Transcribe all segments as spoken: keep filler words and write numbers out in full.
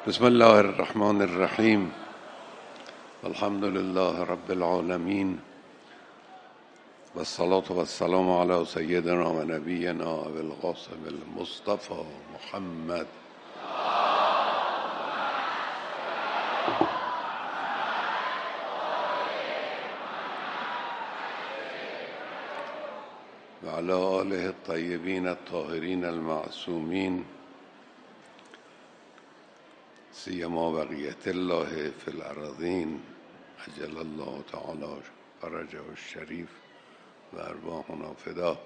بسم الله الرحمن الرحیم. الحمد لله رب العالمین و الصلاة و السلام علی سیدنا و نبینا ابی القاسم المصطفى محمد و علی آله الطیبین الطاهرین المعصومین، سیما بقیت الله فی الارضین عجل الله تعالی فرجه الشریف و ارواحنا فدا.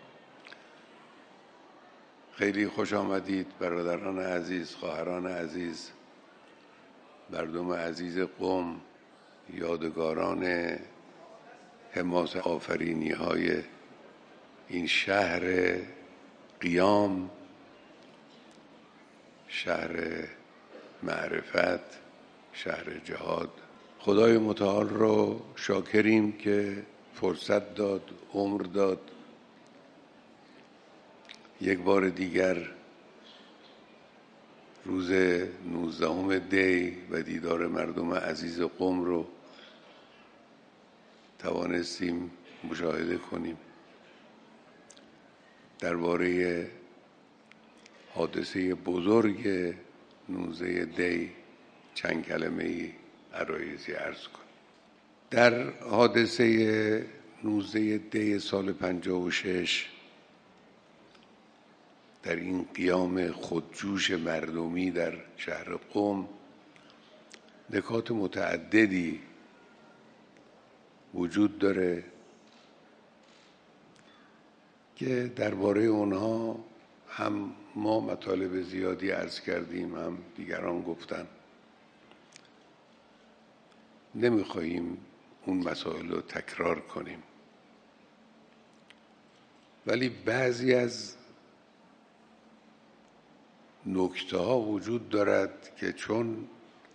خیلی خوش آمدید برادران عزیز، خواهران عزیز، مردم عزیز قم، یادگاران حماسه آفرینی های این شهر قیام، شهر معرفت، شهر جهاد. خدای متعال رو شاکریم که فرصت داد، عمر داد، یک بار دیگر روز نوزدهم دی و دیدار مردم عزیز قم رو توانستیم مشاهده کنیم. درباره حادثه بزرگ نوزده دی چند کلمه عرایضی عرض کنم. در حادثه نوزده دی سال پنجاه و شش، در این قیام خودجوش مردمی در شهر قم، نکات متعددی وجود داره که درباره اونها هم ما مطالب زیادی عرض کردیم، هم دیگران گفتن. نمیخواهیم اون مسائل رو تکرار کنیم، ولی بعضی از نکته ها وجود دارد که چون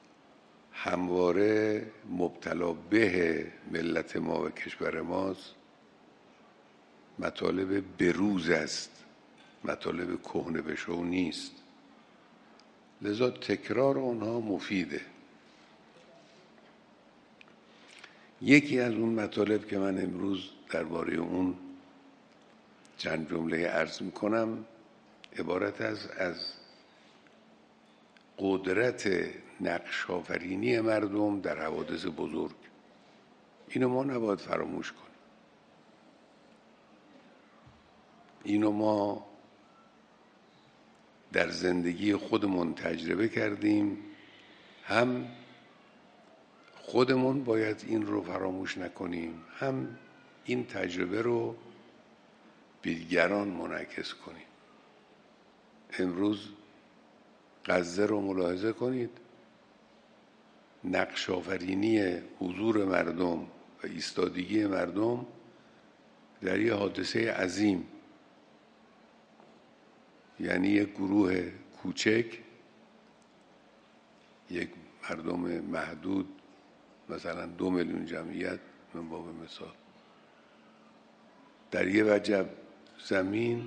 همواره مبتلا به ملت ما و کشور ماست، مطالب بروز است، مطالب کهنه بشو نیست، لذا تکرار اونها مفیده. یکی از اون مطالب که من امروز درباره اون چند جمله عرض میکنم عبارت است از قدرت نقش آفرینی مردم در حوادث بزرگ. اینو ما نباید فراموش کنیم. اینو ما در زندگی خودمون تجربه کردیم، هم خودمون باید این رو فراموش نکنیم، هم این تجربه رو به دیگران منعکس کنیم. امروز غزه رو ملاحظه کنید، نقش آفرینی حضور مردم و ایستادگی مردم در یه حادثه عظیم، یعنی یک گروه کوچک، یک مردم محدود، مثلا دو میلیون جمعیت من باب مثال، در یه وجب زمین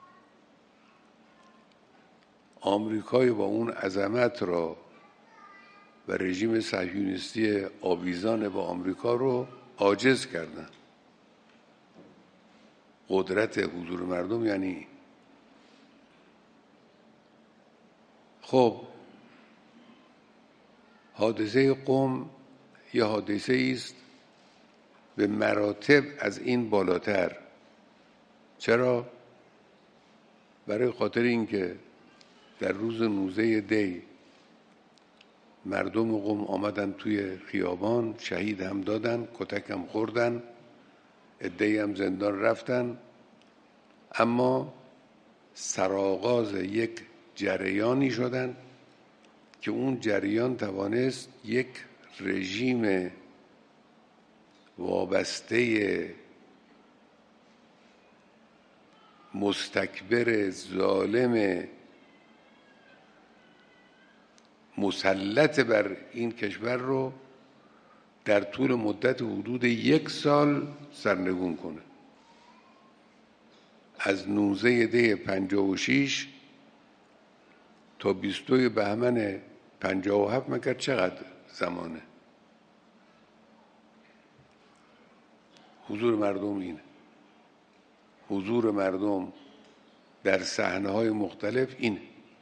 آمریکای با اون عظمت را و رژیم صهیونیستی آویزان با آمریکا رو عاجز کردن. قدرت حضور مردم یعنی خب حادثه قم یه حادثه است به مراتب از این بالاتر. چرا؟ برای خاطر اینکه در روز نوزده دی مردم قم آمدن توی خیابان، شهید هم دادن، کتک هم خوردن، عده‌ای هم زندان رفتن، اما سرآغاز یک جریانی شدن که اون جریان توانست یک رژیم وابسته مستکبر ظالم مسلط بر این کشور رو در طول مدت حدود یک سال سرنگون کنه. از نوزده دی پنجاه و شش تا بیست و دو بهمن پنجاه و هفت مگر چقدر زمانه؟ حضور مردم اینه. حضور مردم در صحنه‌های مختلف اینه.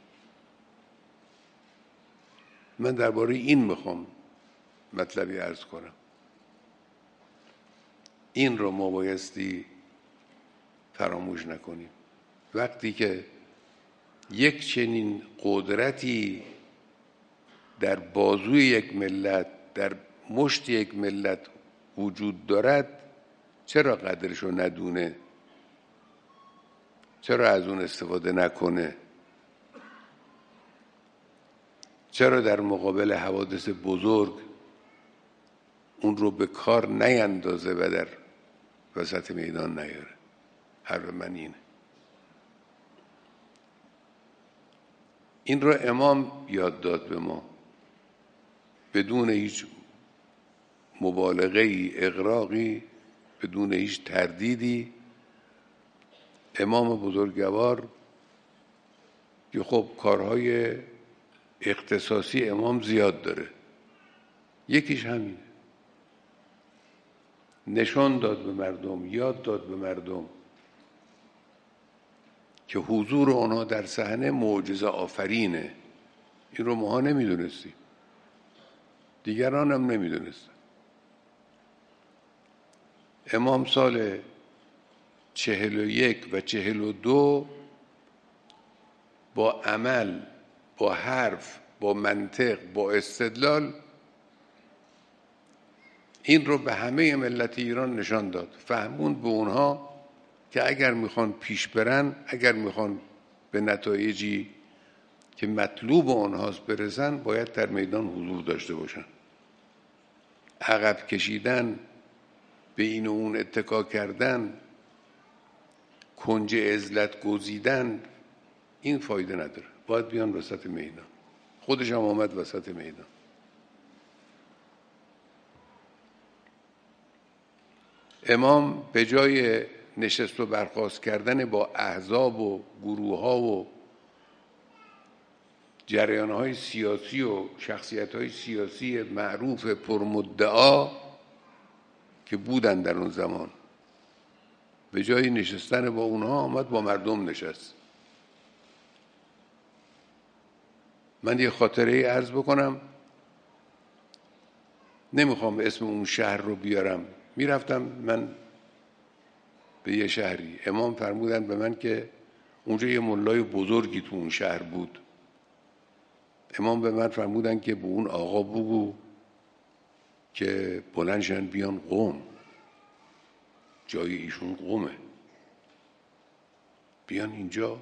من درباره این میخوام مطلبی عرض کنم. این رو ما بایستی فراموش نکنیم. وقتی که یک چنین قدرتی در بازوی یک ملت، در مشت یک ملت وجود دارد، چرا قدرش رو ندونه؟ چرا از اون استفاده نکنه؟ چرا در مقابل حوادث بزرگ اون رو به کار نیندازه و در وسط میدان نیاره؟ حرف من اینه. این رو امام یاد داد به ما بدون هیچ مبالغه‌ای، اغراقی، بدون هیچ تردیدی. امام بزرگوار که خب کارهای اختصاصی امام زیاد داره، یکیش همینه. نشان داد به مردم، یاد داد به مردم که حضور آنها در صحنه معجزه آفرینه. این رو ماها نمیدونستیم، دیگران هم نمیدونستن. امام سال چهل و یک و چهل و دو با عمل، با حرف، با منطق، با استدلال این رو به همه ملت ایران نشان داد. فهموند به اونها که اگر میخوان پیش برن، اگر میخوان به نتایجی که مطلوب اونهاست برسن، باید در میدان حضور داشته باشن. عقب کشیدن، به این و اون اتکا کردن، کنج عزلت گزیدن، این فایده نداره. باید بیان وسط میدان. خودش هم آمد وسط میدان. امام به جای نشست و برخاست کردن با احزاب و گروه ها و جریان های سیاسی و شخصیت های سیاسی معروف پرمدعا که بودن در اون زمان، به جای نشستن با اونها آمد با مردم نشست. من یه خاطره عرض بکنم، نمیخوام اسم اون شهر رو بیارم. میرفتم من به یه شهری، امام فرمودن به من که اونجا یه ملای بزرگی تو اون شهر بود. امام به من فرمودن که به اون آقا بگو که بلندشن بیان قم، جای ایشون قمه، بیان اینجا.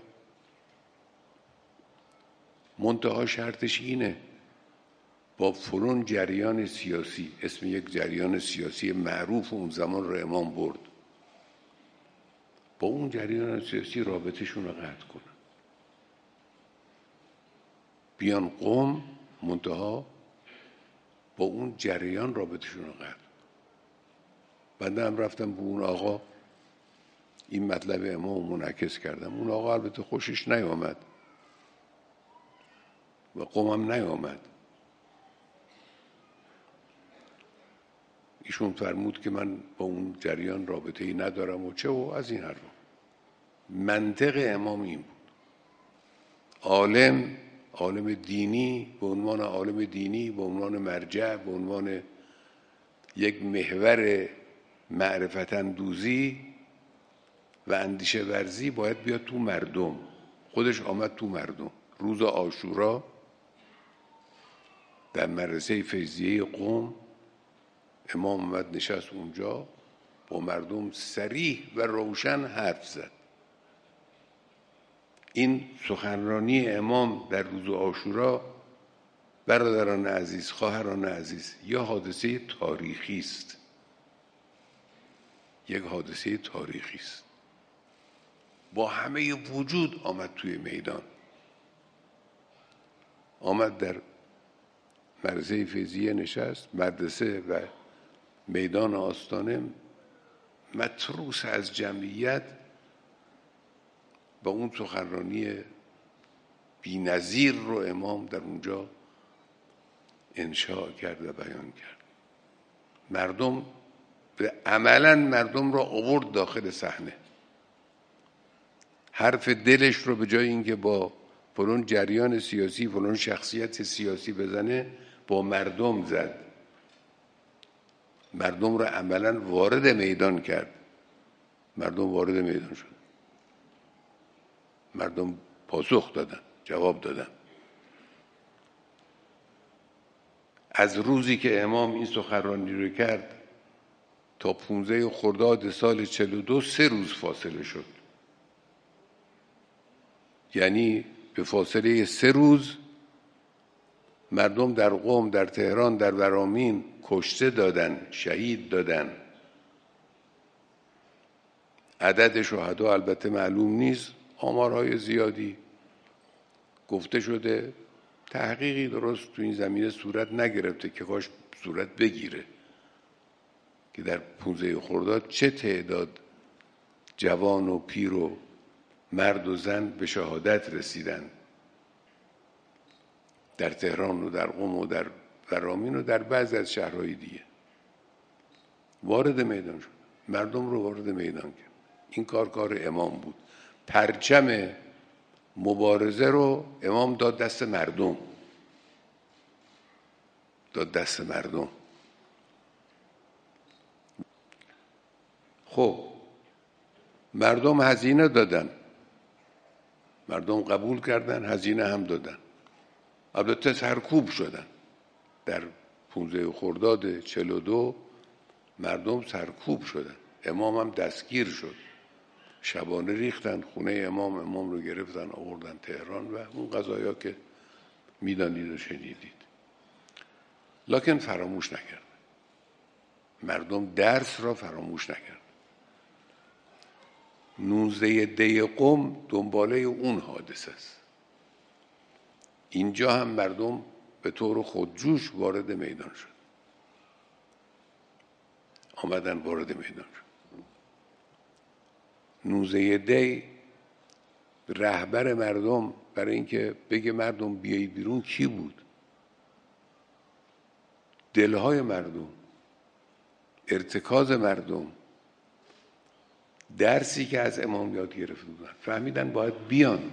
منتها شرطش اینه با فلان جریان سیاسی، اسم یک جریان سیاسی معروف اون زمان رو امام برد، با اون جریان سیاسی رابطشون رو قطع کنن، بیان قم، منتها با اون جریان رابطشون رو قطع. بنده هم رفتم به اون آقا این مطلب امام منعکس کردم. اون آقا البته خوشش نیامد و قمم نیامد. ایشون فرمود که من با اون جریان رابطه ای ندارم و چه و از این حرفا. منطق امام این بود. عالم، عالم دینی به عنوان عالم دینی، به عنوان مرجع، به عنوان یک محور معرفت اندوزی و اندیشه ورزی باید بیاد تو مردم. خودش آمد تو مردم. روز عاشورا در مدرسه فیضیه قم امام آمد نشست اونجا، با مردم صریح و روشن حرف زد. این سخنرانی امام در روز عاشورا، برادران عزیز، خواهران عزیز، یا حادثه تاریخی است، یک حادثه تاریخی است. با همه وجود آمد توی میدان، آمد در مدرسه فیضیه نشست. مدرسه و میدان آستانه متروس از جمعیت با اون سخنرانی بی‌نظیر رو امام در اونجا انشاء کرد و بیان کرد. مردم به عملا مردم را آورد داخل صحنه. حرف دلش رو به جای اینکه با فلان جریان سیاسی فلان شخصیت سیاسی بزنه با مردم زد. مردم را عملا وارد میدان کرد. مردم وارد میدان شد. مردم پاسخ دادن، جواب دادن. از روزی که امام این سخنرانی رو کرد تا پونزده خرداد سال چهل و دو سه روز فاصله شد. یعنی به فاصله سه روز مردم در قم، در تهران، در ورامین کشته دادن، شهید دادن. عدد شهدا البته معلوم نیست، آمارهای زیادی گفته شده. تحقیقی درست تو این زمینه صورت نگرفته که کاش صورت بگیره که در پونزده خرداد چه تعداد جوان و پیر و مرد و زن به شهادت رسیدن در تهران و در قم و در ورامین و در بعضی از شهرهای دیگه. وارد میدان شد، مردم رو وارد میدان کرد. این کار کار امام بود. پرچم مبارزه رو امام داد دست مردم، داد دست مردم. خب مردم هزینه دادن، مردم قبول کردن، هزینه هم دادن. البته سرکوب شدن. در پونزده خرداد چهل و دو مردم سرکوب شدن. امام هم دستگیر شد. شبانه ریختن خونه امام، امام رو گرفتن آوردن تهران و اون قضایا که میدانید و شنیدید. لکن فراموش نکرد. مردم درس را فراموش نکرد. نوزده دی قم دنباله اون حادثه است. اینجا هم مردم به طور خودجوش وارد میدان شد. آمدن وارد میدان شد. نوزده دی رهبر مردم برای اینکه بگه مردم بیایید بیرون کی بود؟ دلهای مردم، ارتکاز مردم، درسی که از امام یاد گرفته بودن، فهمیدن باید بیان.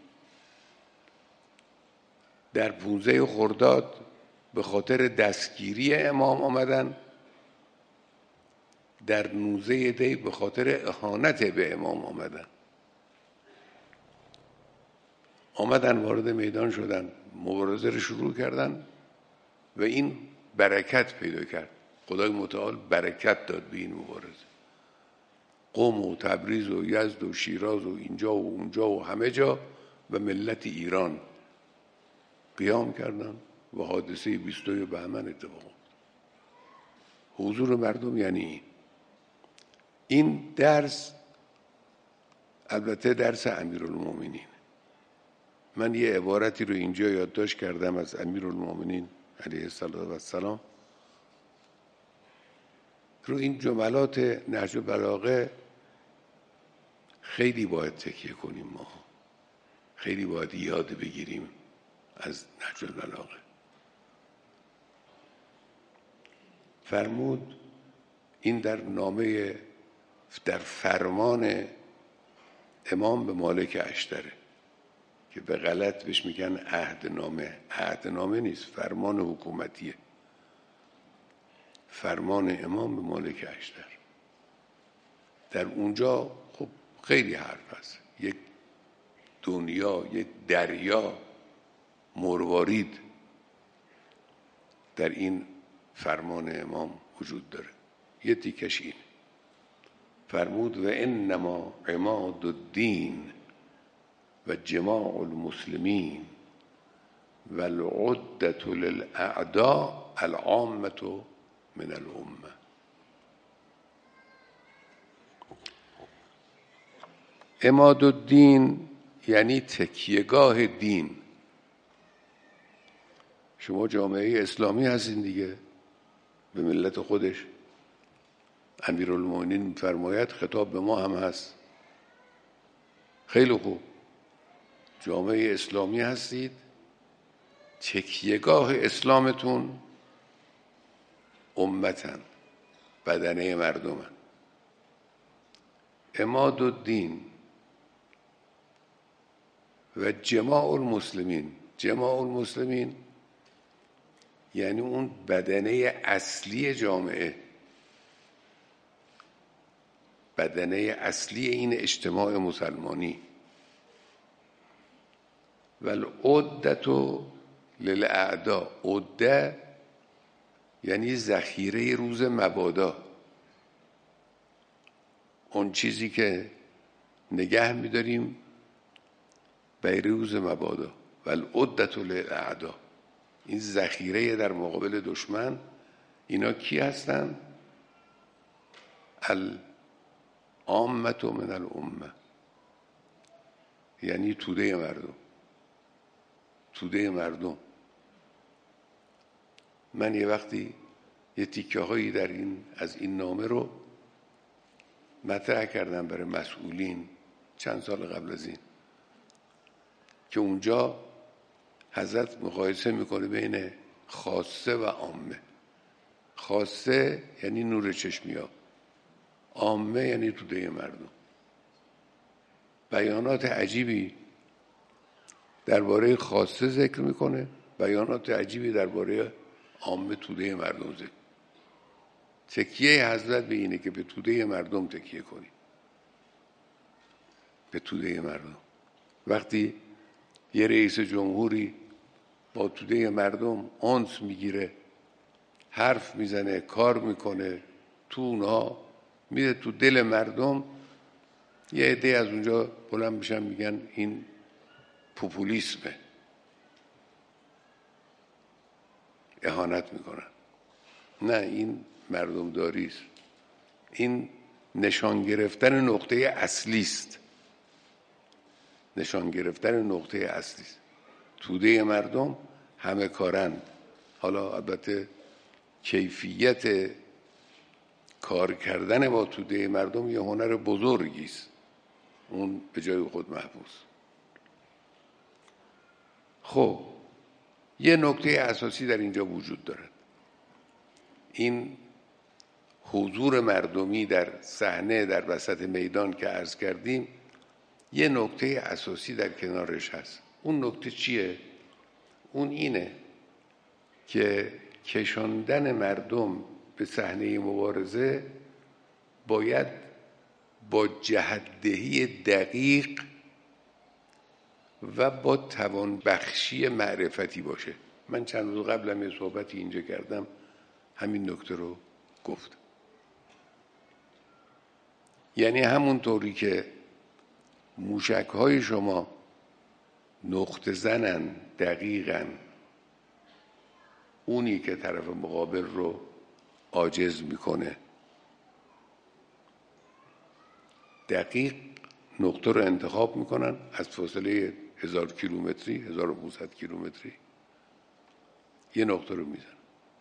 در پونزده خرداد به خاطر دستگیری امام آمدن، در نوزده دی به خاطر اهانت به امام آمدن. آمدن وارد میدان شدن، مبارزه رو شروع کردن و این برکت پیدا کرد. خدای متعال برکت داد به این مبارزه. قم و تبریز و یزد و شیراز و اینجا و اونجا و همه جا و ملت ایران قیام کردن و حادثه بیست و دو بهمن اتفاق افتاد. حضور مردم یعنی این. این درس البته درس امیرالمومنین. من یه عبارتی رو اینجا یادداشت کردم از امیرالمومنین علیه السلام. رو این جملات نهج البلاغه خیلی باید تکیه کنیم. ما خیلی باید یاد بگیریم از نهج البلاغه. فرمود این در نامه، در فرمان امام به مالک اشتره که به غلط بهش میگن عهدنامه. عهدنامه نیست، فرمان حکومتیه. فرمان امام به مالک اشتر. در اونجا خب خیلی حرف هست. یک دنیا، یک دریا مروارید در این فرمان امام وجود داره. یه تیکش این فرمود و انما عماد الدین و جماع المسلمین و العدة للاعداء العامة من الامه. عماد الدین یعنی تکیهگاه دین. شما جامعه اسلامی هستین دیگه، به ملت خودش. امیرالمومنین می‌فرماید خطاب به ما هم هست. خیلی خوب، جامعه اسلامی هستید، تکیهگاه اسلامتون امتن، بدنه مردمن. عماد الدین و جماع المسلمین، جماع المسلمین یعنی اون بدنه اصلی جامعه، بدنه اصلی این اجتماع مسلمانی. والعدة للاعداء، عده یعنی ذخیره روز مبادا، اون چیزی که نگه می‌داریم برای روز مبادا. والعدة للاعداء، این ذخیره در مقابل دشمن. اینا کی هستن؟ العامة من الامه، یعنی توده مردم، توده مردم. من یه وقتی یه تیکه هایی در این از این نامه رو مطرح کردم برای مسئولین چند سال قبل از این، که اونجا حضرت مقایسه میکنه بین خاصه و عامه. خاصه یعنی نور چشمیا، عامه یعنی توده مردم. بیانات عجیبی درباره خاصه ذکر میکنه، بیانات عجیبی درباره عامه توده مردم ذکر. تکیه حضرت به اینه که به توده مردم تکیه کنی، به توده مردم. وقتی یه رئیس جمهوری با توده مردم انس میگیره، حرف میزنه، کار میکنه، تو اونها میره تو دل مردم، یه عده از اونجا بلند میشن میگن این پوپولیسمه، اهانت میکنن. نه، این مردم داری است. این نشان گرفتن نقطه اصلی است، نشان گرفتن نقطه اصلی است. توده مردم همه کارند. حالا البته کیفیت کار کردن با توده مردم یه هنر بزرگی است، اون به جای خود محفوظ. خب یه نکته اساسی در اینجا وجود دارد. این حضور مردمی در صحنه در وسط میدان که عرض کردیم، یه نکته اساسی در کنارش هست. اون نکته چیه؟ اون اینه که کشاندن مردم به صحنه مبارزه باید با جهت‌دهی دقیق و با توانبخشی معرفتی باشه. من چند روز قبلم یه صحبتی اینجا کردم، همین نکته رو گفتم. یعنی همون طوری که موشک‌های شما نقطه زنن دقیقاً اونی که طرف مقابل رو عاجز میکنه، دقیق نقطه رو انتخاب میکنن از فاصله هزار کیلومتری، هزار و پانصد کیلومتری یه نقطه رو میزن.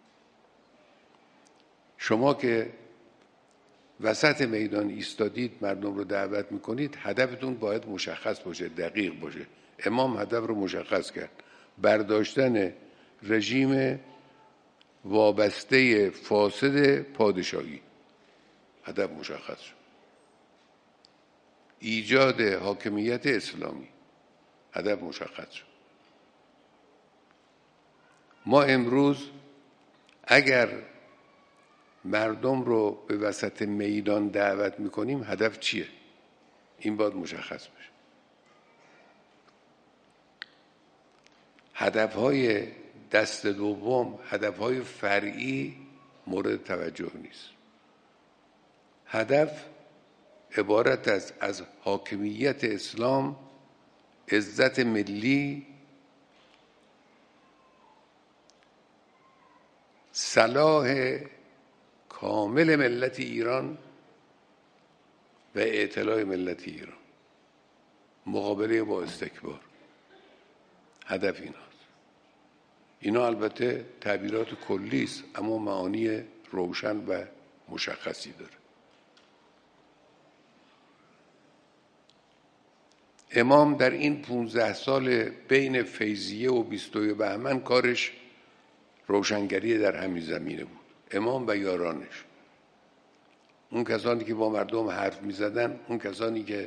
شما که وسط میدان ایستادید مردم رو دعوت میکنید، هدفتون باید مشخص باشه، دقیق باشه. امام هدف رو مشخص کرد: برداشتن رژیم وابسته فاسد پادشاهی. هدف مشخص شد. ایجاد حاکمیت اسلامی. هدف مشخص شد. ما امروز اگر مردم رو به وسط میدان دعوت میکنیم، هدف چیه؟ این باید مشخص بشه. هدفهای دست دوم، هدفهای فرعی مورد توجه نیست. هدف عبارت است از حاکمیت اسلام، عزت ملی، صلاح کامل ملت ایران و اعتلاع ملت ایران، مقابله با استکبار. هدف ایناست. اینا البته تعبیرات کلی است، اما معانی روشن و مشخصی داره. امام در این پونزده سال بین فیضیه و بیستوی بهمن کارش روشنگری در همین زمینه بود. امام و یارانش، اون کسانی که با مردم حرف می زدن، اون کسانی که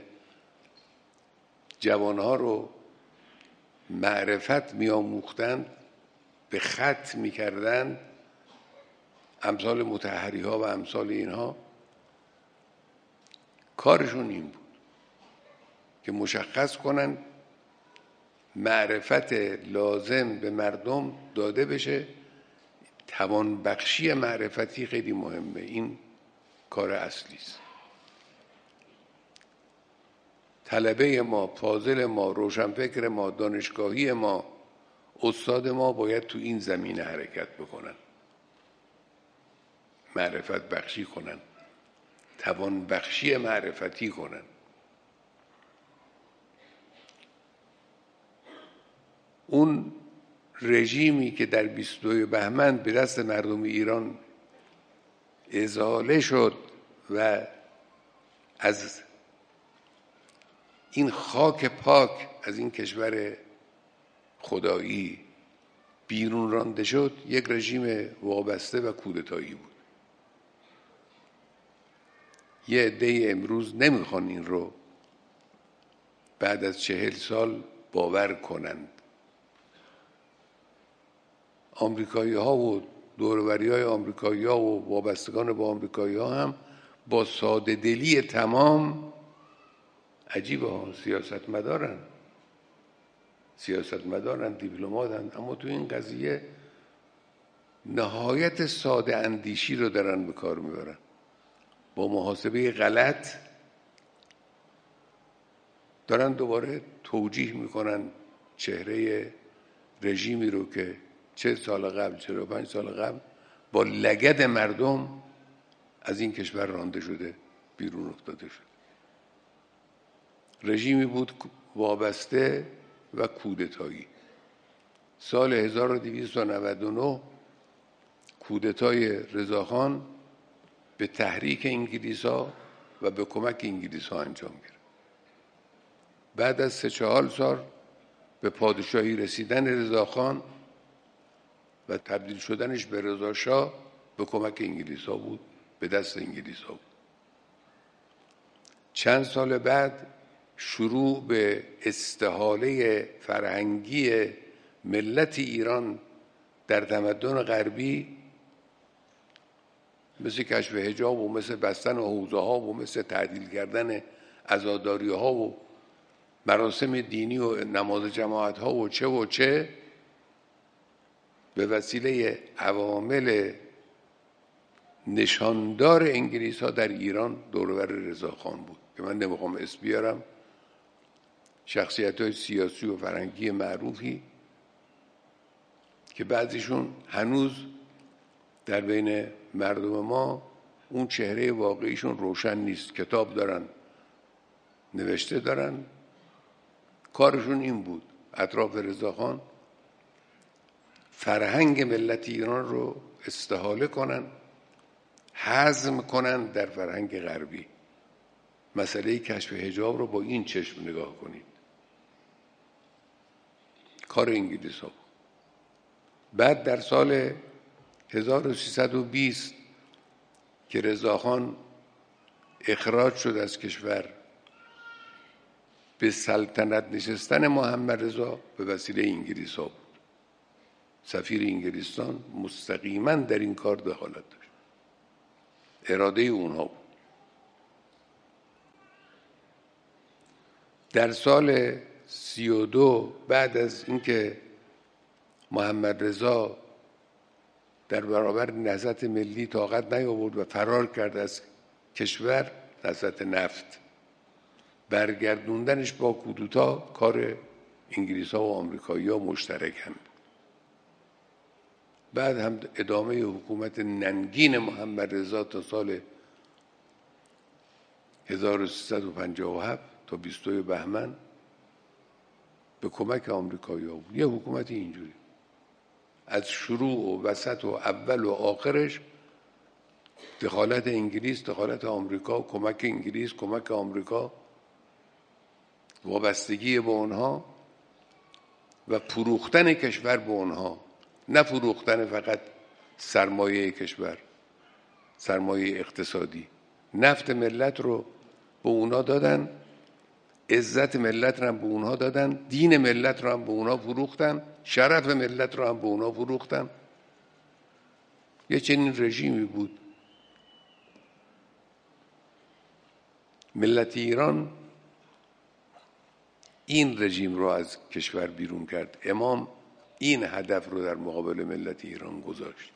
جوانها رو معرفت می آموختند، به خط می کردند، امثال مطهری ها و امثال اینها، کارشون این بود که مشخص کنن معرفت لازم به مردم داده بشه. توانبخشی معرفتی خیلی مهمه، این کار اصلی است. طلبه ما، فاضل ما، روشنفکر ما، دانشگاهی ما، استاد ما باید تو این زمینه حرکت بکنن، معرفت بخشی کنن، توان بخشی معرفتی کنن. اون رژیمی که در بیست و دو بهمن به دست مردم ایران ازاله شد و از این خاک پاک، از این کشور خدایی بیرون رانده شد، یک رژیم وابسته و کودتایی بود. یه عده امروز نمیخوان این رو بعد از چهل سال باور کنند. آمریکایی ها و دوروری های آمریکایی ها و وابستگان با آمریکایی ها هم با ساده دلی تمام، عجیبه ها، سیاست مدارن سیاست مدارن دیپلماتن، اما تو این قضیه نهایت ساده اندیشی رو دارن به کار میبرن. با محاسبه غلط دارن دوباره توجیه میکنن چهره رژیمی رو که چه سال قبل، چهل و پنج سال قبل با لگد مردم از این کشور رانده شده، بیرون افتاده شد. رژیمی بود وابسته و کودتایی. سال هزار و دویست و نود و نه کودتای رضاخان به تحریک انگلیس‌ها و به کمک انگلیس‌ها انجام گرفت. بعد از سه چهار سال به پادشاهی رسیدن رضاخان و تبدیل شدنش به رضاشاه به کمک انگلیس‌ها بود، به دست انگلیس‌ها بود. چند سال بعد شروع به استحاله فرهنگی ملت ایران در تمدن غربی، مثل کشف حجاب و مثل بستن حوزه ها و مثل تعدیل کردن عزاداری ها و مراسم دینی و نماز جماعت ها و چه و چه، به وسیله عوامل نشاندار انگلیس ها در ایران دورور رضاخان بود که من نمیخوام اسم بیارم، شخصیت های سیاسی و فرهنگی معروفی که بعضیشون هنوز در بین مردم ما اون چهره واقعیشون روشن نیست، کتاب دارن، نوشته دارن. کارشون این بود اطراف رضاخان فرهنگ ملت ایران رو استحاله کنن، هضم کنن در فرهنگ غربی. مسئله کشف حجاب رو با این چشم نگاه کنید، کار انگلیس ها بود. بعد در سال هزار و سیصد و بیست که رضاخان اخراج شد از کشور، به سلطنت نشستن محمد رضا به وسیله انگلیس ها بود. سفیر انگلستان مستقیما در این کار دخالت داشت، اراده اونها بود. در سال سی و دو بعد از اینکه محمد رضا در برابر نهضت ملی طاقت نیاورد و فرار کرد از کشور، نهضت نفت، برگردوندنش با کودتا کار انگلیس ها و آمریکایی ها مشترکند. بعد هم ادامه حکومت ننگین محمد رضا تا سال هزار و سیصد و پنجاه و هفت تا بیست و دو بهمن به کمک آمریکایی ها بود. یه حکومت اینجوری از شروع و وسط و اول و آخرش دخالت انگلیس، دخالت آمریکا، کمک انگلیس، کمک آمریکا. وابستگی به اونها و فروختن کشور به اونها، نه فروختن فقط سرمایه کشور، سرمایه اقتصادی. نفت ملت رو به اونا دادن، عزت ملت رو هم به اونها دادن، دین ملت رو هم به اونها فروختن، شرف ملت رو هم به اونها فروختن. یه چنین رژیمی بود. ملت ایران این رژیم رو از کشور بیرون کرد. امام این هدف رو در مقابل ملت ایران گذاشت.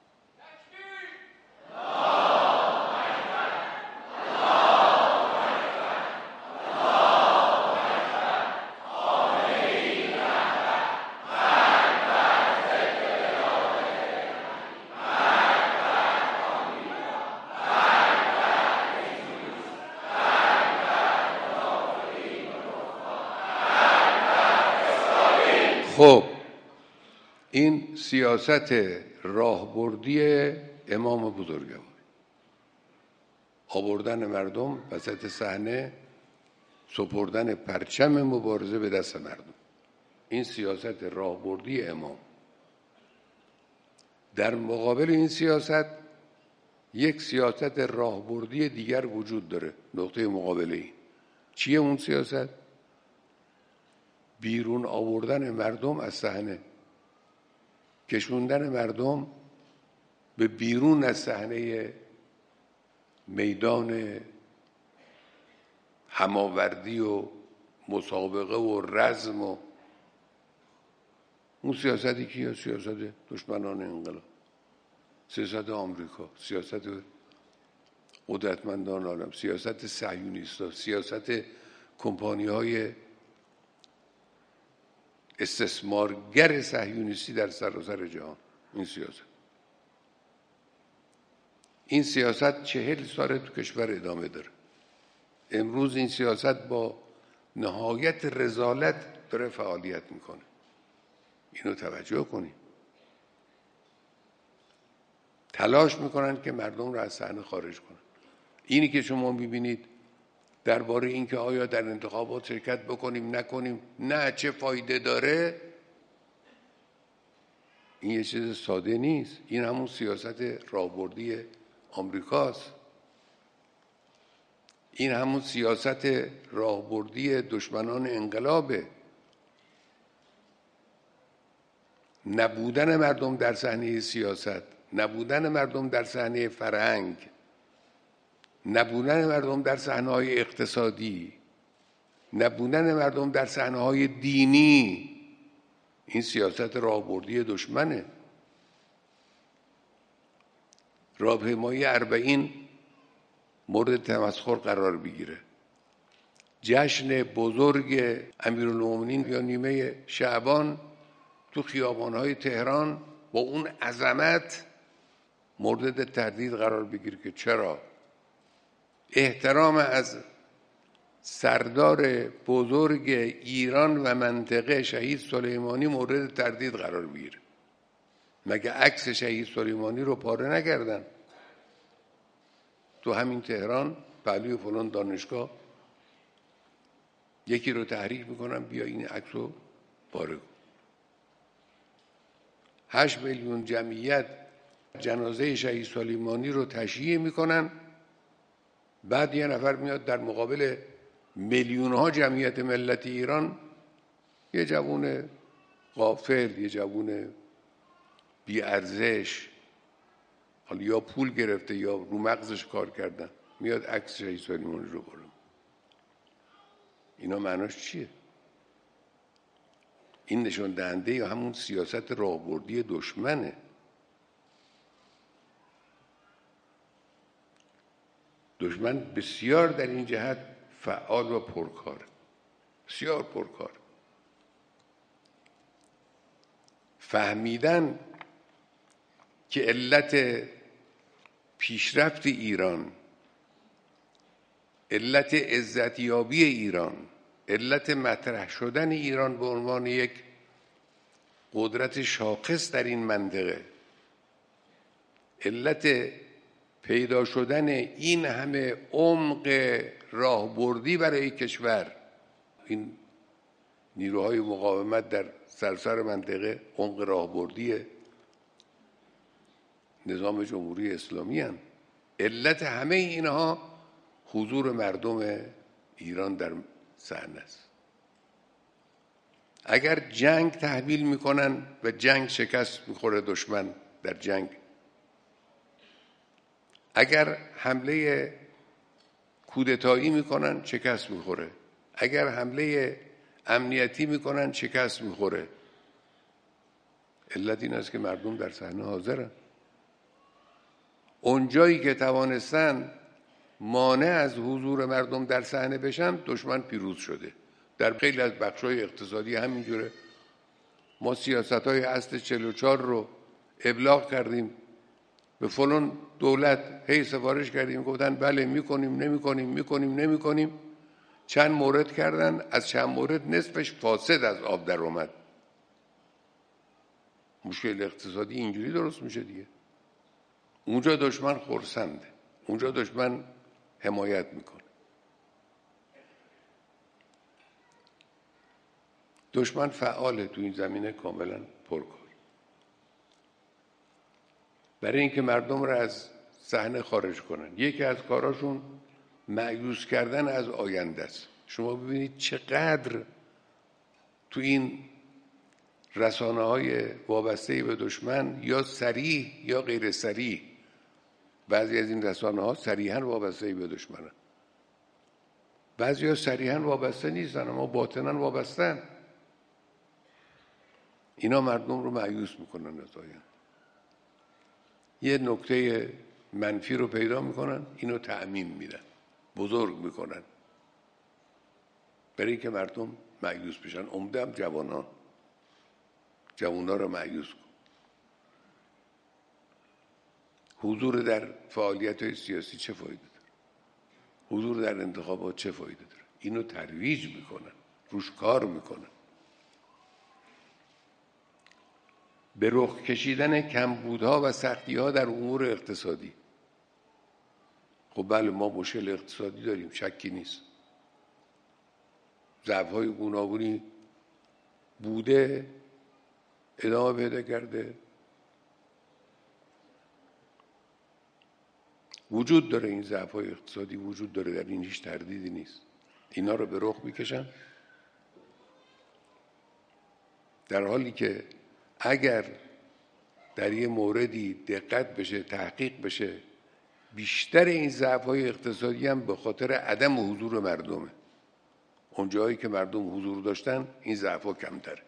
خب این سیاست راهبردی امام بزرگوار، آوردن مردم وسط صحنه، سپردن پرچم مبارزه به دست مردم، این سیاست راهبردی امام. در مقابل این سیاست یک سیاست راهبردی دیگر وجود داره. نقطه مقابله این چیه؟ اون سیاست بیرون آوردن مردم از صحنه، کشوندن مردم به بیرون از صحنه میدان هماوردی و مسابقه و رزم. و اون سیاستی که سیاست دشمنان انقلاب، سیاست آمریکا، سیاست قدرتمندان عالم، سیاست صهیونیست‌ها، سیاست کمپانی‌های استثمارگر صهیونیستی در سراسر جهان. این سیاست این سیاست چهل سال تو کشور ادامه داره. امروز این سیاست با نهایت رذالت داره فعالیت میکنه. اینو توجه کنید. تلاش میکنن که مردم رو از صحنه خارج کنن. اینی که شما میبینید درباره این که آیا در انتخابات شرکت بکنیم نکنیم، نه چه فایده داره، این یه چیز ساده نیست. این همون سیاست راهبردی آمریکاست. این همون سیاست راهبردی دشمنان انقلابه. نبودن مردم در صحنه سیاست، نبودن مردم در صحنه فرهنگ، نبودن مردم در صحنه‌های اقتصادی، نبودن مردم در صحنه‌های دینی، این سیاست راهبردی دشمنه. راهپیمایی اربعین مورد تمسخر قرار بگیره. جشن بزرگ امیرالمومنین یا نیمه شعبان تو خیابان‌های تهران با اون عظمت مورد تردید قرار بگیره که چرا؟ احترام از سردار بزرگ ایران و منطقه شهید سلیمانی مورد تردید قرار بگیره. مگه عکس شهید سلیمانی رو پاره نکردن؟ تو همین تهران پهلوی فلان دانشگاه یکی رو تحریک میکنن بیا این عکس رو پاره کن. هشت میلیون جمعیت جنازه شهید سلیمانی رو تشییع میکنن، بعد یه نفر میاد در مقابل میلیون ها جمعیت ملت ایران، یه جوون غافل، یه جوون بی ارزش، حالا یا پول گرفته یا رو مغزش کار کردن، میاد عکس شهید سلیمانی رو بالا. اینا معناش چیه؟ این نشان دهنده یا همون سیاست راهبردی دشمنه. دشمن بسیار در این جهت فعال و پرکار، بسیار پرکار. فهمیدن که علت پیشرفت ایران، علت عزتیابی ایران، علت مطرح شدن ایران به عنوان یک قدرت شاخص در این منطقه، علت پیدا شدن این همه عمق راهبردی برای کشور، این نیروهای مقاومت در سراسر منطقه عمق راهبردی نظام جمهوری اسلامی هستند. علت همه اینها حضور مردم ایران در صحنه است. اگر جنگ تحمیل میکنن و جنگ شکست میخوره دشمن در جنگ، اگر حمله کودتایی میکنن شکست میخوره، اگر حمله امنیتی میکنن شکست میخوره. علت این است که مردم در صحنه حاضرن. اونجایی که توانستن مانع از حضور مردم در صحنه بشن دشمن پیروز شده. در خیلی از بخش‌های اقتصادی همینجوره. ما سیاست‌های اصل چهل و چهار رو ابلاغ کردیم به فلان دولت، هی سفارش کردیم، گفتن بله میکنیم نمیکنیم میکنیم نمیکنیم. چند مورد کردن، از چند مورد نصفش فاسد از آب در اومد. مشکل اقتصادی اینجوری درست میشه دیگه. اونجا دشمن خرسنده، اونجا دشمن حمایت میکنه. دشمن فعاله تو این زمینه، کاملا پرکار. برای اینکه مردم رو از صحنه خارج کنن، یکی از کاراشون مایوس کردن از آینده است. شما ببینید چقدر تو این رسانه های وابسته به دشمن، یا صریح یا غیر صریح، بعضی از این رسانه ها صریحاً وابسته به دشمنن، بعضی ها صریحاً وابسته نیستن اما باطناً وابستن. اینا مردم رو مایوس میکنن از آینده. یه نکته منفی رو پیدا میکنن، اینو تعمیم میدن، بزرگ میکنن برای اینکه مردم مایوس بشن. عمده هم جوانان جوانان رو مایوس کن. حضور در فعالیت‌های سیاسی چه فایده داره؟ حضور در انتخابات چه فایده داره؟ اینو ترویج میکنن، روش کار میکنن. به رخ کشیدن کمبودها و سختی‌ها در امور اقتصادی. خب بله ما مشکل اقتصادی داریم، شکی نیست. ضعف‌های گوناگونی بوده، ادامه پیدا کرده، وجود داره. این ضعف‌های اقتصادی وجود داره، در این هیچ تردیدی نیست. اینا رو به رخ میکشن، در حالی که اگر در یه موردی دقت بشه، تحقیق بشه، بیشتر این ضعف‌های اقتصادی هم به خاطر عدم حضور مردمه. اونجایی که مردم حضور داشتن این ضعف‌ها کمتره.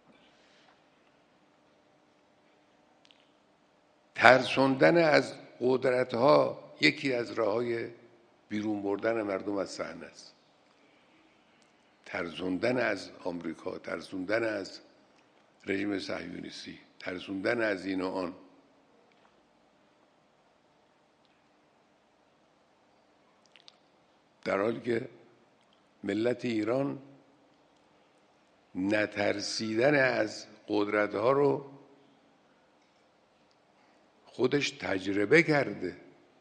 ترسوندن از قدرت‌ها یکی از راه‌های بیرون بردن مردم از صحنه است. ترسوندن از آمریکا، ترسوندن از رژیم صهیونیستی، ترسوندن از این و آن. در حالی که ملت ایران نترسیدن از قدرت‌ها رو خودش تجربه کرده.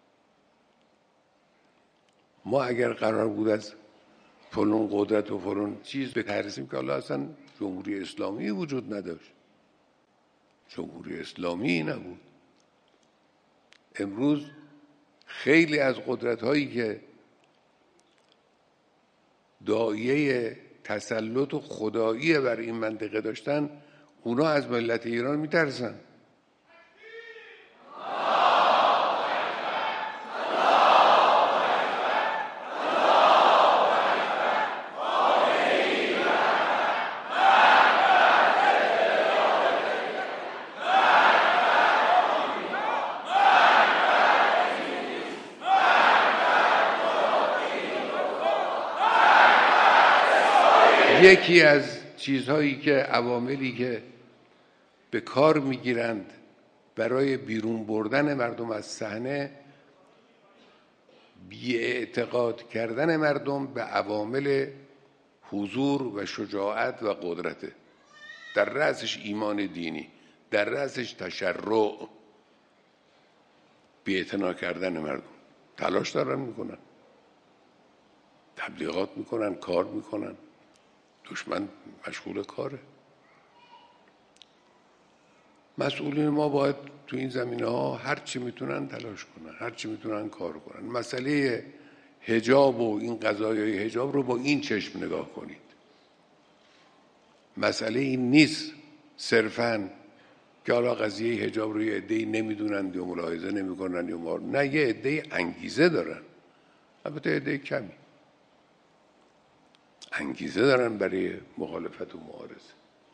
ما اگر قرار بود از فلان قدرت و فلان چیز بترسیم که الله اصلا جمهوری اسلامی وجود نداشت، جمهوری اسلامی نبود. امروز خیلی از قدرت هایی که داعیه تسلط و خدایی بر این منطقه داشتن، اونا از ملت ایران میترسن. یکی از چیزهایی که عواملی که به کار میگیرند برای بیرون بردن مردم از صحنه، بی‌اعتقاد کردن مردم به عوامل حضور و شجاعت و قدرته. در رأسش ایمان دینی، در رأسش تشرع، بی‌اعتنا کردن مردم. تلاش دارن میکنن، تبلیغات میکنن، کار میکنن، دشمن مشغول کاره. مسئولین ما باید تو این زمینه ها هر چی میتونن تلاش کنن، هر چی میتونن کار کنن. مسئله حجاب و این قضایای حجاب رو با این چشم نگاه کنید. مسئله این نیست صرفاً که حالا قضیه حجاب رو یه عده‌ای نمیدونن یا ملاحظه نمیکنن یا مار... نه، یه عده‌ای انگیزه دارن، البته عده کمی انگیزه دارن برای مخالفت و معارضه.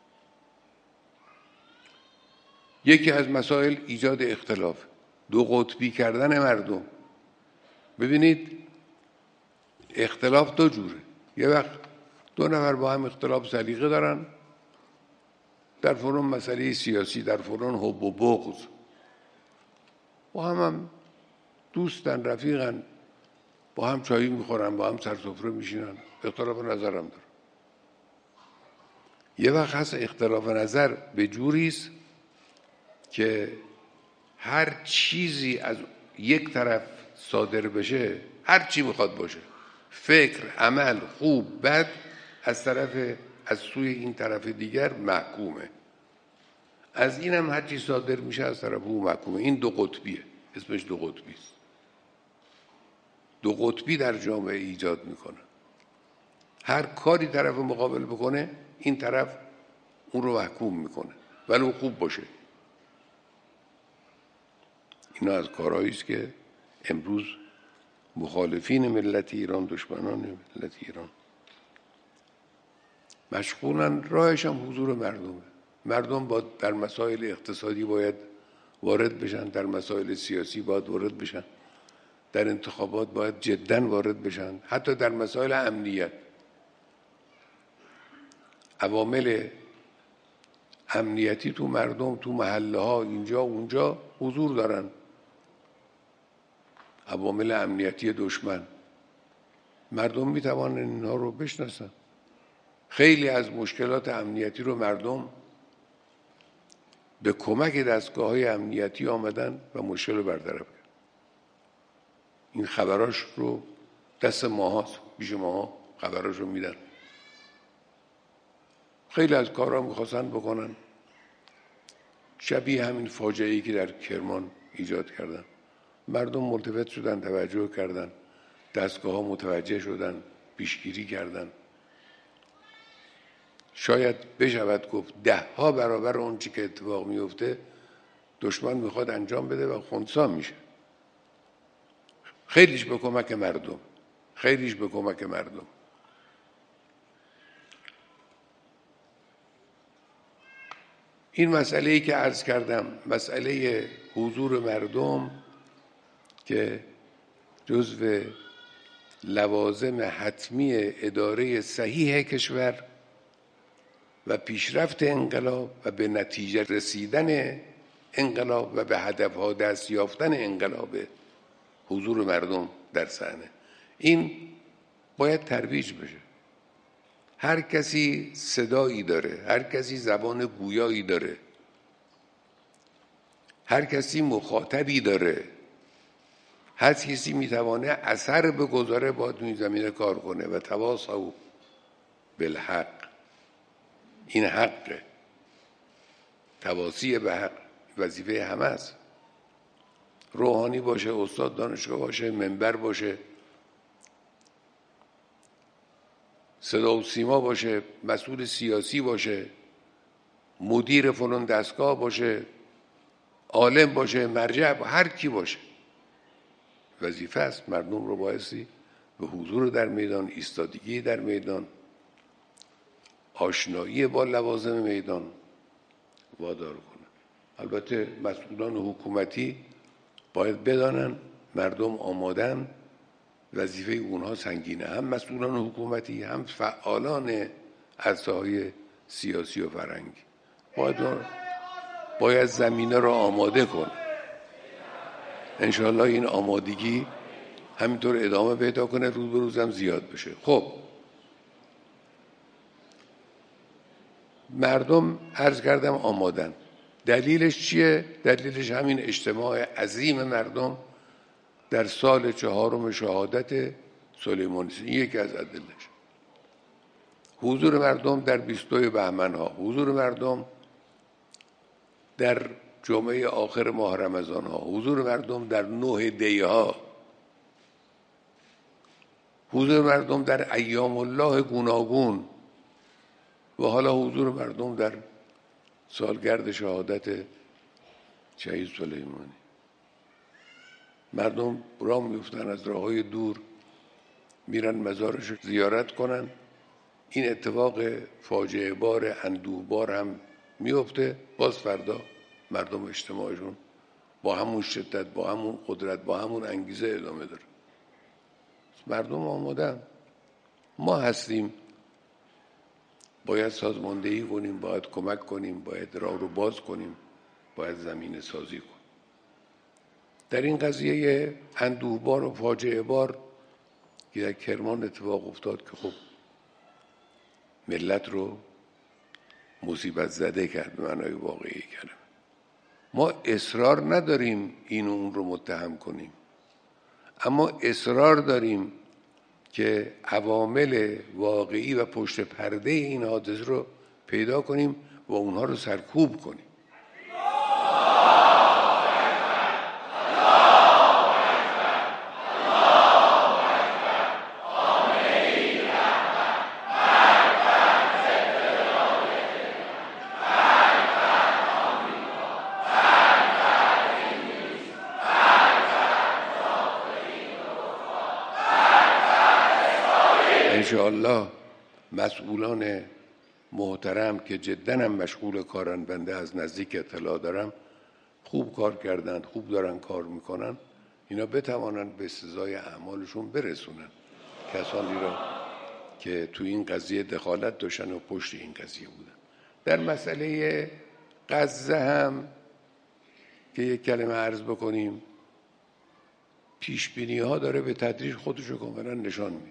یکی از مسائل ایجاد اختلاف، دو قطبی کردن مردم. ببینید اختلاف دو جوره. یه وقت دو نفر با هم اختلاف سلیقه دارن، در فلان مسئله سیاسی، در فلان حب و بغض، با هم هم دوستن، رفیقن، با هم چایی میخورن، با هم سر سفره میشینن، اختلاف نظر هم دارن. یه وقت هست اختلاف نظر به جوریست که هر چیزی از یک طرف صادر بشه، هر چی میخواد باشه، فکر، عمل، خوب، بد، از طرف از سوی این طرف دیگر محکومه. از این هم هر چی صادر میشه از طرف او محکومه. این دو قطبیه، اسمش دو قطبی است. دو قطبی در جامعه ایجاد میکنه. هر کاری طرف مقابل بکنه این طرف اون رو محکوم میکنه ولو خوب باشه. اینا از کارهایی است که امروز مخالفین ملت ایران، دشمنان ملت ایران مشغولن. راهش هم حضور مردمه. مردم با در مسائل اقتصادی باید وارد بشن، در مسائل سیاسی باید وارد بشن، در انتخابات باید جداً وارد بشن، حتی در مسائل امنیت. عوامل امنیتی تو مردم، تو محله ها، اینجا اونجا حضور دارن. عوامل امنیتی دشمن، مردم میتوانن اینها رو بشناسن. خیلی از مشکلات امنیتی رو مردم به کمک دستگاه‌های امنیتی آمدن و مشکل رو برطرف کردن. این خبراش رو دست ماهاست، پیش ماها خبراش رو میدن. خیلی از کارها میخواستن بکنن شبیه همین فاجعه‌ای که در کرمان ایجاد کردن. مردم ملتفت شدن، توجه کردن، دستگاه‌ها متوجه شدن، پیشگیری کردن. شاید بشود گفت ده ها برابر اون چی که اتفاق میفته دشمن میخواد انجام بده و خنثی میشه. خیلیش به کمک مردم، خیلیش به کمک مردم. این مسئله‌ای که عرض کردم، مسئله حضور مردم که جزو لوازم حتمی اداره صحیح کشور و پیشرفت انقلاب و به نتیجه رسیدن انقلاب و به هدفها دست یافتن انقلاب، حضور مردم در صحنه، این باید ترویج بشه. هر کسی صدایی داره، هر کسی زبان گویایی داره، هر کسی مخاطبی داره، هر کسی میتوانه اثر بگذاره، باید تو این زمینه کار کنه. و تواصوا بالحق، این حقه، تواصی به حق وظیفه همه است. روحانی باشه، استاد دانشگاه باشه، منبر باشه، صدا و سیما باشه، مسئول سیاسی باشه، مدیر فلان دستگاه باشه، عالم باشه، مرجع باشه، هر کی باشه، وظیفه است مردم رو بایستی به حضور در میدان، ایستادگی در میدان، آشنایی با لوازم میدان وادار کنه. البته مسئولان حکومتی باید بدانن مردم آمادن، وظیفه اونها سنگینه. هم مسئولان حکومتی، هم فعالان عرصه‌های سیاسی و فرهنگی باید باید زمینه را آماده کنه. انشاءالله این آمادگی همینطور ادامه پیدا کنه، روز به روز هم زیاد بشه. خب مردم عرض کردم آمادن. دلیلش چیه؟ دلیلش همین اجتماع عظیم مردم در سال چهارم شهادت سلیمانی است. این یکی از ادله‌اش. حضور مردم در بیست و دو بهمن ها، حضور مردم در جمعه آخر ماه رمضان ها، حضور مردم در نه دی ها، حضور مردم در ایام الله گوناگون و حالا حضور مردم در سالگرد شهادت شهید سلیمانی. مردم راه میفتن از راههای دور میرن مزارش رو زیارت کنن. این اتفاق فاجعه بار اندوه بار هم میفته، باز فردا مردم اجتماعشون با همون شدت، با همون قدرت، با همون انگیزه ادامه داره. مردم آمادن، ما هستیم، باید سازماندهی کنیم، باید کمک کنیم، باید راه رو باز کنیم، باید زمینه سازی کنیم. در این قضیه اندوهبار و فاجعه بار که در کرمان اتفاق افتاد که خب ملت رو مصیبت زده کرد به معنای واقعی کلمه. ما اصرار نداریم این و اون رو متهم کنیم، اما اصرار داریم که عوامل واقعی و پشت پرده این حادثه رو پیدا کنیم و اونها رو سرکوب کنیم. انشاءالله مسئولان محترم که جداً هم مشغول کارن، بنده از نزدیک اطلاع دارم، خوب کار کردن، خوب دارن کار میکنن، اینا بتوانن به سزای اعمالشون برسونن کسانی را که تو این قضیه دخالت داشتن و پشت این قضیه بودن. در مسئله غزه هم که یک کلمه عرض بکنیم، پیشبینی ها داره به تدریج خودشو کاملا نشان میده.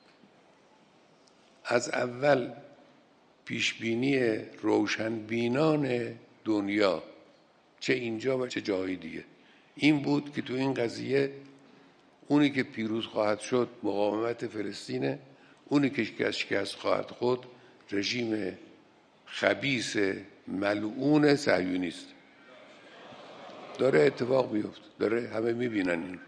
از اول پیشبینی روشنبینان دنیا چه اینجا و چه جای دیگه این بود که تو این قضیه اونی که پیروز خواهد شد مقاومت فلسطینه، اونی که شکست خواهد خود رژیم خبیث ملعون صهیونیست. داره اتفاق میفته، داره همه میبینن این.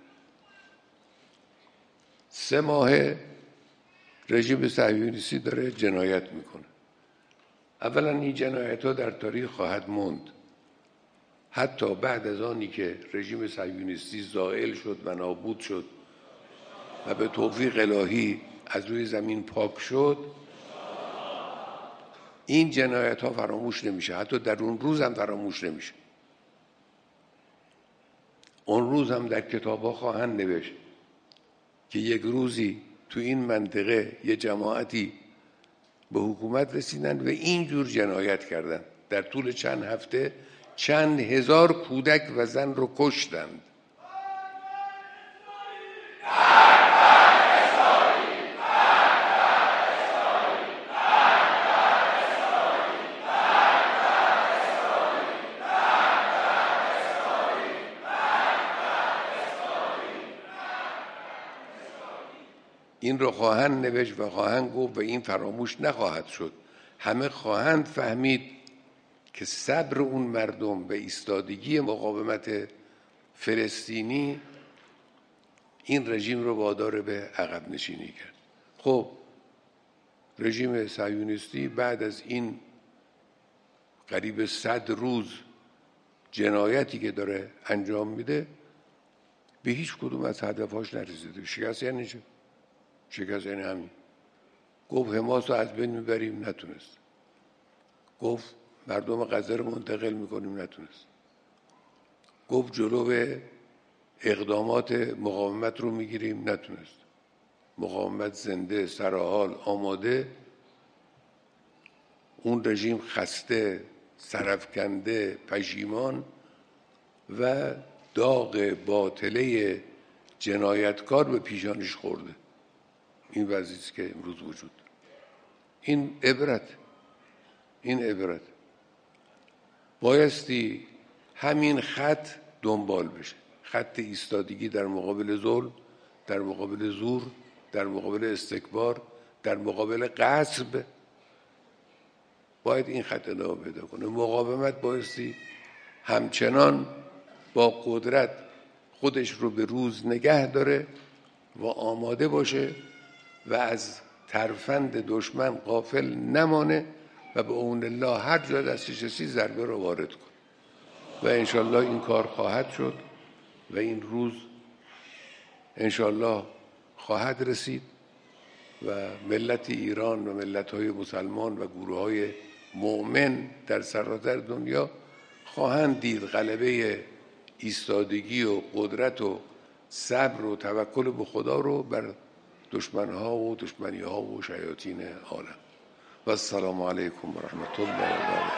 سه ماه رژیم صهیونیستی داره جنایت میکنه. اولا این جنایت ها در تاریخ خواهد موند، حتی بعد از آنی که رژیم صهیونیستی زائل شد و نابود شد و به توفیق الهی از روی زمین پاک شد، این جنایت ها فراموش نمیشه، حتی در اون روز هم فراموش نمیشه. اون روز هم در کتاب ها خواهند نوشت که یک روزی تو این منطقه یه جماعتی به حکومت رسیدن و اینجور جنایت کردن. در طول چند هفته چند هزار کودک و زن رو کشتند. این رو خواهند نوشت و خواهند گفت و این فراموش نخواهد شد. همه خواهند فهمید که صبر اون مردم و ایستادگی مقاومت فلسطینی این رژیم رو وادار به عقب نشینی کرد. خب رژیم صهیونیستی بعد از این قریب صد روز جنایتی که داره انجام میده به هیچ کدوم از هدفهاش نرسیده. شکست یعنی چه؟ شکست یعنی همین. گفت حماس رو از بین میبریم، نتونست. گفت مردم غزه رو منتقل میکنیم، نتونست. گفت جلو اقدامات مقاومت رو میگیریم، نتونست. مقاومت زنده، سرحال، آماده. اون رژیم خسته، سرفکنده، پشیمان و داغ باطله جنایتکار به پیشانش خورده. این وضعیست که امروز وجود داره. این عبرت این عبرت بایستی همین خط دنبال بشه، خط ایستادگی در مقابل ظلم، در مقابل زور، در مقابل استکبار، در مقابل غصب باید این خط ادامه پیدا کنه. مقاومت بایستی همچنان با قدرت خودش رو به روز نگه داره و آماده باشه و از ترفند دشمن غافل نمانه و به اون الله هر جا دستش رسید ضربه رو وارد کنه و انشالله این کار خواهد شد و این روز انشالله خواهد رسید و ملت ایران و ملت‌های مسلمان و گروه‌های مؤمن در سراسر دنیا خواهند دید غلبه ایستادگی و قدرت و صبر و توکل به خدا رو بر دشمنها و دشمنی‌ها و شیاطین عالم. و السلام علیکم و رحمت الله و برکاته.